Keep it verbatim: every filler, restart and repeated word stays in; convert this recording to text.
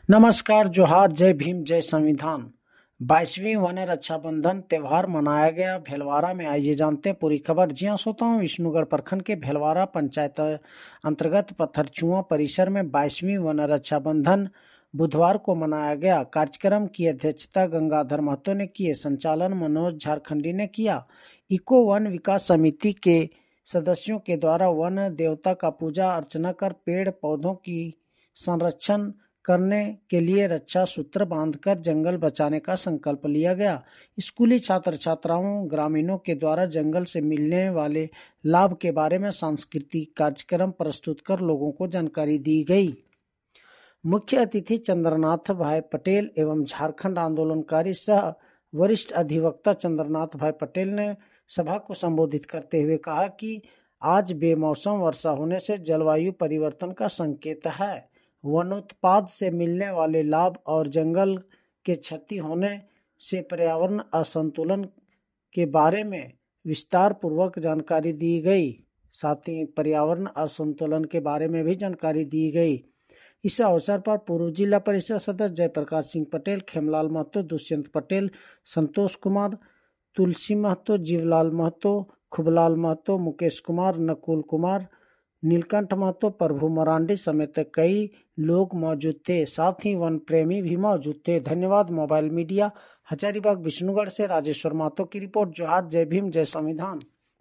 नमस्कार, जोहार, जय भीम, जय संविधान। बाईसवीं वन रक्षाबंधन त्योहार मनाया गया भेलवाड़ा में। आइए जानते हैं पूरी खबर। जी हाँ श्रोताओं, विष्णुगढ़ प्रखंड के भेलवाड़ा पंचायत अंतर्गत पत्थरचुआ परिसर में बाईसवीं वन रक्षाबंधन बुधवार को मनाया गया। कार्यक्रम की अध्यक्षता गंगाधर महतो ने की। संचालन मनोज झारखंडी ने किया। इको वन विकास समिति के सदस्यों के द्वारा वन देवता का पूजा अर्चना कर पेड़ पौधों की संरक्षण करने के लिए रक्षा सूत्र बांधकर जंगल बचाने का संकल्प लिया गया। स्कूली छात्र छात्राओं ग्रामीणों के द्वारा जंगल से मिलने वाले लाभ के बारे में सांस्कृतिक कार्यक्रम प्रस्तुत कर लोगों को जानकारी दी गई। मुख्य अतिथि चंद्रनाथ भाई पटेल एवं झारखंड आंदोलनकारी सह वरिष्ठ अधिवक्ता चंद्रनाथ भाई पटेल ने सभा को संबोधित करते हुए कहा कि आज बेमौसम वर्षा होने से जलवायु परिवर्तन का संकेत है। वनोत्पाद से मिलने वाले लाभ और जंगल के क्षति होने से पर्यावरण असंतुलन के बारे में विस्तार पूर्वक जानकारी दी गई। साथ ही पर्यावरण असंतुलन के बारे में भी जानकारी दी गई। इस अवसर पर पूर्व जिला परिषद सदस्य जयप्रकाश सिंह पटेल, खेमलाल महतो, दुष्यंत पटेल, संतोष कुमार, तुलसी महतो, जीवलाल महतो, खुबलाल महतो, मुकेश कुमार, नकुल कुमार, नीलकंठ महतो, प्रभु मरांडी समेत कई लोग मौजूद थे। साथ ही वन प्रेमी भी मौजूद थे। धन्यवाद। मोबाइल मीडिया हजारीबाग विष्णुगढ़ से राजेश्वर महतो की रिपोर्ट। जोहार, जय भीम, जय संविधान।